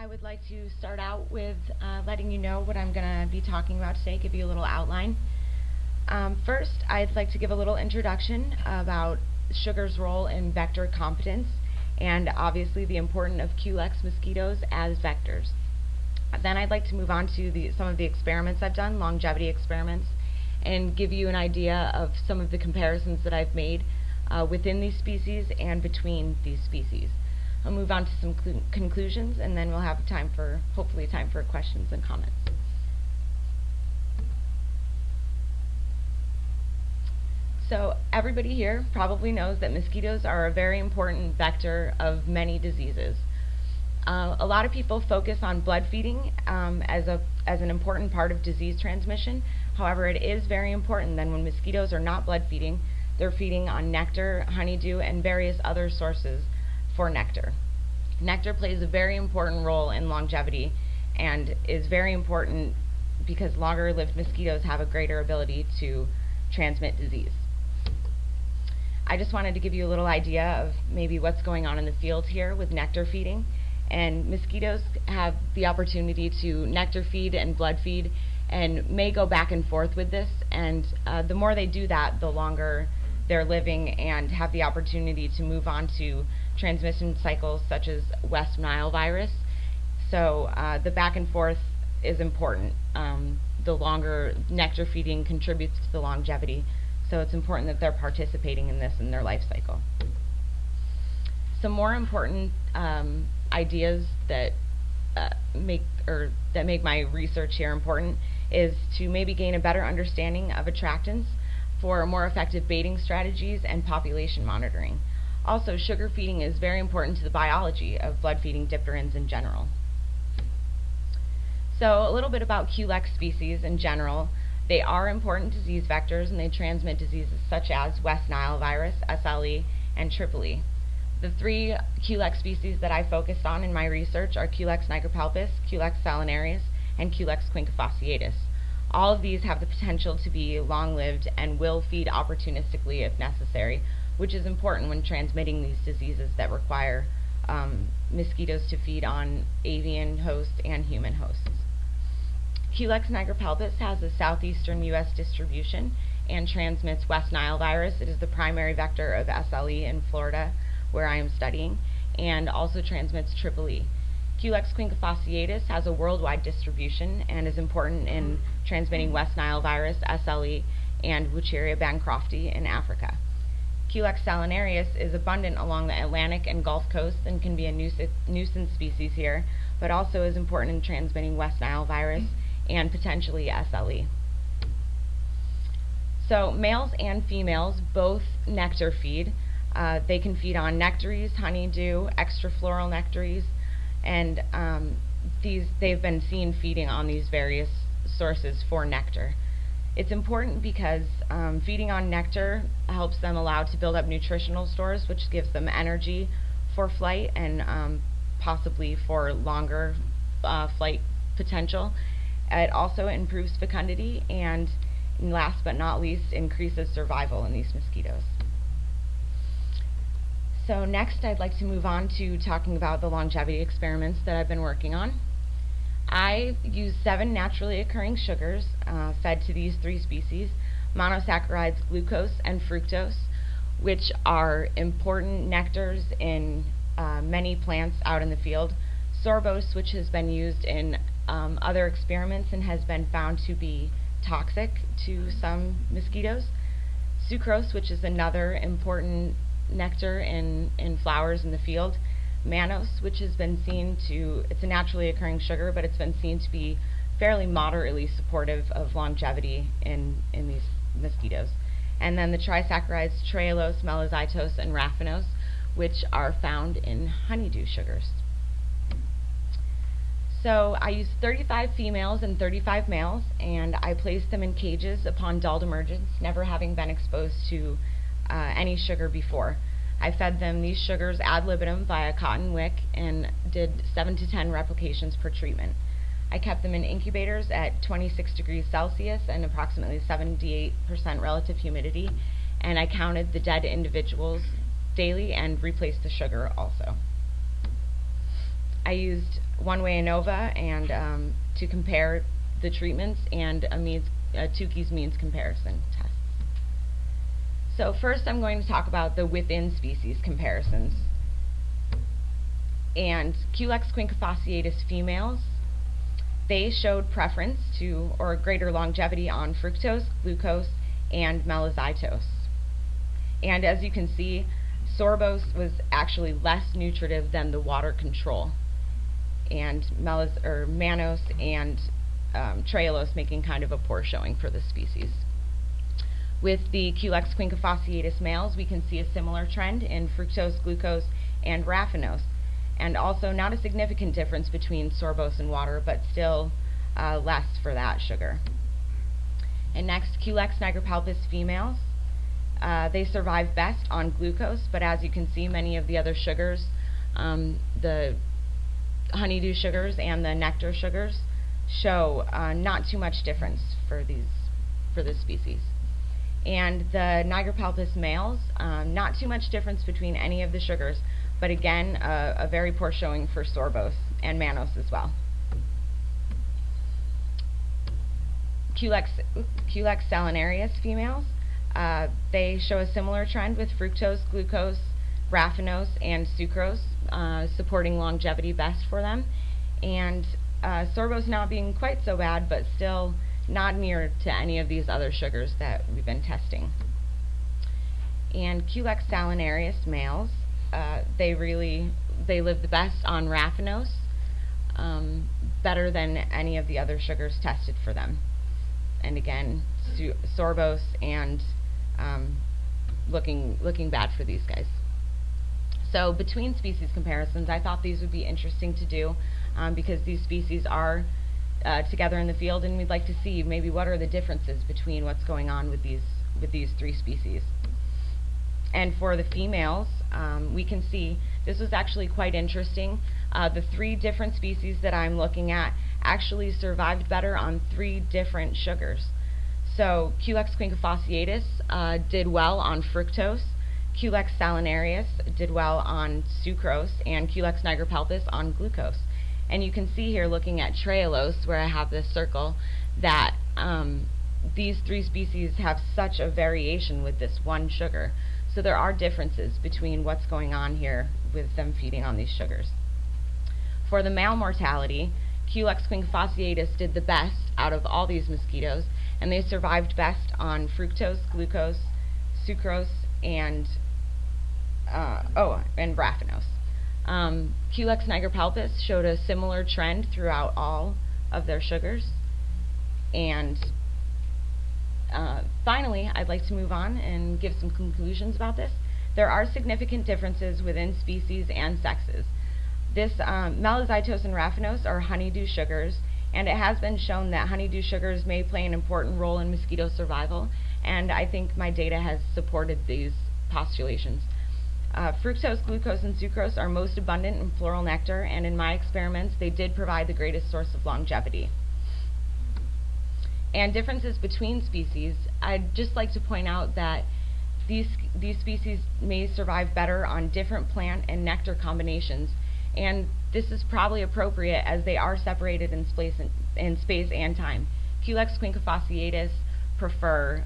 would like to start out with letting you know what I'm going to be talking about today, give you a little outline. First, I'd like to give a little introduction about sugar's role in vector competence and obviously the importance of Culex mosquitoes as vectors. Then I'd like to move on to some of the experiments I've done, longevity experiments, and give you an idea of some of the comparisons that I've made within these species and between these species. I'll move on to some conclusions, and then we'll have hopefully time for questions and comments. So everybody here probably knows that mosquitoes are a very important vector of many diseases. A lot of people focus on blood feeding as an important part of disease transmission. However, it is very important that when mosquitoes are not blood feeding, they're feeding on nectar, honeydew, and various other sources for nectar. Nectar plays a very important role in longevity and is very important because longer-lived mosquitoes have a greater ability to transmit disease. I just wanted to give you a little idea of maybe what's going on in the field here with nectar feeding. And mosquitoes have the opportunity to nectar feed and blood feed and may go back and forth with this. And the more they do that, the longer they're living and have the opportunity to move on to transmission cycles such as West Nile virus. So the back and forth is important. The longer nectar feeding contributes to the longevity. So it's important that they're participating in this in their life cycle. Some more important ideas that make my research here important is to maybe gain a better understanding of attractants for more effective baiting strategies and population monitoring. Also, sugar feeding is very important to the biology of blood feeding dipterans in general. So a little bit about Culex species in general. They are important disease vectors and they transmit diseases such as West Nile virus, SLE, and Tripoli. The three Culex species that I focused on in my research are Culex nigropaulpus, Culex salinarius, and Culex quincefasciatus. All of these have the potential to be long-lived and will feed opportunistically if necessary, which is important when transmitting these diseases that require mosquitoes to feed on avian hosts and human hosts. Culex nigropaulpus has a southeastern U.S. distribution and transmits West Nile virus. It is the primary vector of SLE in Florida, where I am studying, and also transmits Tripoli. Culex quincefasciatus has a worldwide distribution and is important in transmitting West Nile virus, SLE, and Wucheria bancrofti in Africa. Culex salinarius is abundant along the Atlantic and Gulf Coast and can be a nuisance species here, but also is important in transmitting West Nile virus and potentially SLE. So males and females both nectar feed. They can feed on nectaries, honeydew, extrafloral nectaries, and they've been seen feeding on these various sources for nectar. It's important because feeding on nectar helps them allow to build up nutritional stores, which gives them energy for flight and possibly for longer flight potential. It also improves fecundity and, last but not least, increases survival in these mosquitoes. So next I'd like to move on to talking about the longevity experiments that I've been working on. I used 7 naturally occurring sugars fed to these 3 species, monosaccharides, glucose, and fructose, which are important nectars in many plants out in the field. Sorbose, which has been used in other experiments and has been found to be toxic to some mosquitoes. Sucrose, which is another important nectar in flowers in the field. Mannose, which has been seen to, it's a naturally occurring sugar, but it's been seen to be fairly moderately supportive of longevity in these mosquitoes. And then the trisaccharides trehalose, melazitose, and raffinose, which are found in honeydew sugars. So I used 35 females and 35 males, and I placed them in cages upon dulled emergence, never having been exposed to any sugar before. I fed them these sugars ad libitum via cotton wick and did 7 to 10 replications per treatment. I kept them in incubators at 26 degrees Celsius and approximately 78% relative humidity, and I counted the dead individuals daily and replaced the sugar also. I used one-way ANOVA and to compare the treatments and a Tukey's means comparison test. So first I'm going to talk about the within species comparisons. And Culex quincofasciatus females, they showed preference to or greater longevity on fructose, glucose, and melizitose. And as you can see, sorbose was actually less nutritive than the water control, and mannose and trehalose making kind of a poor showing for this species. With the Culex quincofasciatus males, we can see a similar trend in fructose, glucose, and raffinose, and also not a significant difference between sorbose and water, but still less for that sugar. And next, Culex nigripalpus females. They survive best on glucose, but as you can see, many of the other sugars, the honeydew sugars and the nectar sugars, show not too much difference for this species. And the nigripalpus males, not too much difference between any of the sugars, but again, a very poor showing for sorbose and mannose as well. Culex salinarius females, they show a similar trend with fructose, glucose, raffinose, and sucrose supporting longevity best for them, and sorbose not being quite so bad, but still not near to any of these other sugars that we've been testing. And Culex salinarius males, they live the best on raffinose, better than any of the other sugars tested for them. And again, sorbose and looking bad for these guys. So between species comparisons, I thought these would be interesting to do because these species are together in the field, and we'd like to see maybe what are the differences between what's going on with these three species. And for the females, we can see this was actually quite interesting. The three different species that I'm looking at actually survived better on three different sugars. So Culex quincofasciatus did well on fructose, Culex salinarius did well on sucrose, and Culex nigripalpus on glucose. And you can see here, looking at trehalose, where I have this circle, that these three species have such a variation with this one sugar. So there are differences between what's going on here with them feeding on these sugars. For the male mortality, Culex quincofasciatus did the best out of all these mosquitoes, and they survived best on fructose, glucose, sucrose, and raffinose. Culex nigripalpus showed a similar trend throughout all of their sugars. And finally, I'd like to move on and give some conclusions about this. There are significant differences within species and sexes. This melizitose and raffinose are honeydew sugars, and it has been shown that honeydew sugars may play an important role in mosquito survival, and I think my data has supported these postulations. Fructose, glucose, and sucrose are most abundant in floral nectar, and in my experiments they did provide the greatest source of longevity. And differences between species, I'd just like to point out that these species may survive better on different plant and nectar combinations, and this is probably appropriate as they are separated in space and time. Culex quincofasciatus prefer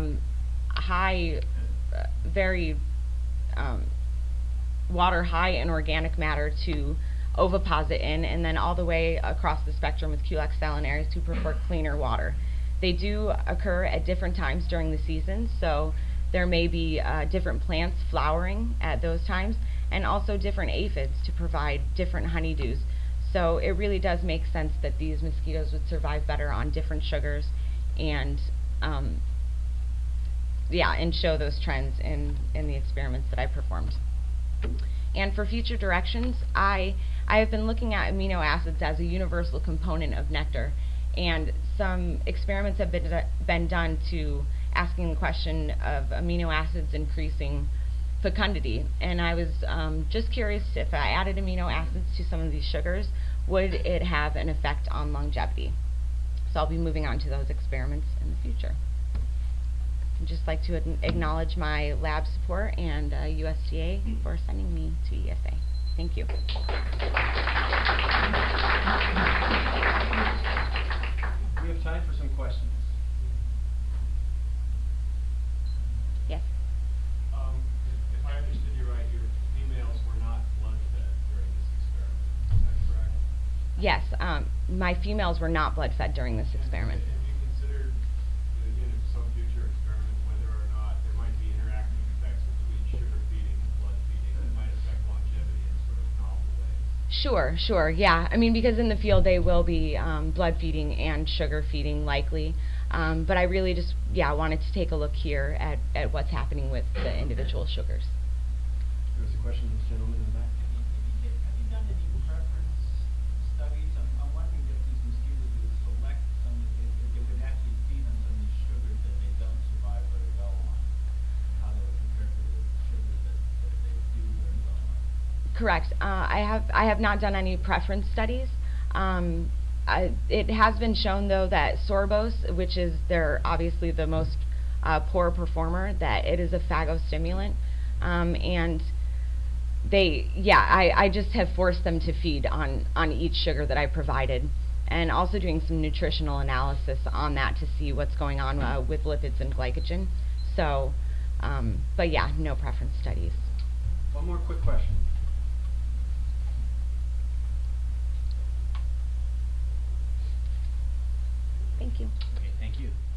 water high in organic matter to oviposit in, and then all the way across the spectrum with Culex salinarius who prefer cleaner water. They do occur at different times during the season, so there may be different plants flowering at those times, and also different aphids to provide different honeydews. So it really does make sense that these mosquitoes would survive better on different sugars, and and show those trends in the experiments that I performed. And for future directions, I have been looking at amino acids as a universal component of nectar, and some experiments have been done to asking the question of amino acids increasing fecundity, and I was just curious if I added amino acids to some of these sugars, would it have an effect on longevity? So I'll be moving on to those experiments in the future. I'd just like to acknowledge my lab support and USDA for sending me to ESA. Thank you. We have time for some questions. Yes. If I understood you right, your females were not blood fed during this experiment. Is that correct? Yes, my females were not blood fed during this experiment. Have you considered, in some future experiment, whether or not there might be interactive effects between sugar feeding and blood feeding that might affect longevity in sort of novel ways? Sure, yeah. I mean, because in the field they will be blood feeding and sugar feeding likely. But I really just, wanted to take a look here at what's happening with the individual sugars. There's a question from this gentleman in the back. Have you done any preference studies? I'm wondering if these mosquitoes would select if they would actually feed them some of these sugars that they don't survive very well on, and how they would compare to the sugars that they do very well on. Correct. I have not done any preference studies. It has been shown though that sorbose, which is obviously the most poor performer, that it is a phagostimulant, and I just have forced them to feed on each sugar that I provided, and also doing some nutritional analysis on that to see what's going on with lipids and glycogen. So, but yeah, no preference studies. One more quick question. Thank you. Okay, thank you.